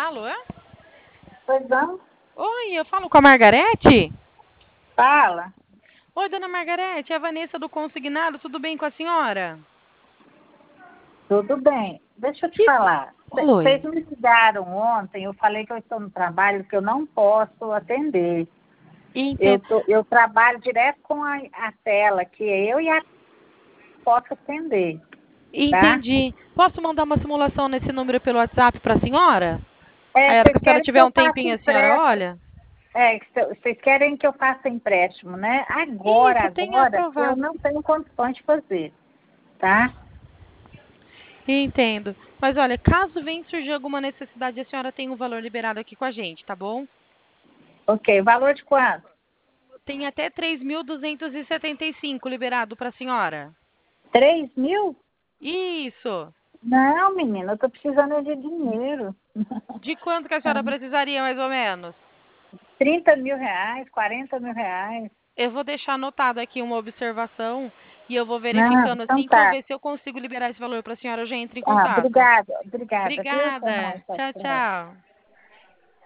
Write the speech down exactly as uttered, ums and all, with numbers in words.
Alô? Pois não, Oi, eu falo com a Margarete? fala. Oi, dona Margarete, é a Vanessa do Consignado, tudo bem com a senhora? Tudo bem. Deixa eu te Que... falar. C- Vocês Oi. me ligaram ontem, eu falei que eu estou no trabalho, que eu não posso atender. Eu, Entendo. tô- eu trabalho direto com a, a tela, que eu e a posso atender, tá? Entendi. Posso mandar uma simulação nesse número pelo WhatsApp para a senhora? É, Aí, a hora que vocês a senhora querem que tiver eu um faça tempinho, a senhora empréstimo. olha? É, que cê- vocês querem que eu faça empréstimo, né? Agora, Isso, tem agora, eu aprovado. não tenho condições de fazer, tá? Entendo. Mas olha, caso venha surgir alguma necessidade, a senhora tem um valor liberado aqui com a gente, tá bom? Ok, valor de quanto? Tem até três mil duzentos e setenta e cinco liberado para a senhora. Três mil? Isso. Não, menina, eu tô precisando de dinheiro. De quanto que a senhora precisaria, mais ou menos? Trinta mil reais, quarenta mil reais. Eu vou deixar anotado aqui uma observação e eu vou Não, verificando então assim que eu tá. ver se eu consigo liberar esse valor para a senhora, eu já entro em Ah, contato. obrigada, obrigada, viu? Até mais, Obrigada. tchau, Tchau, tchau. tchau.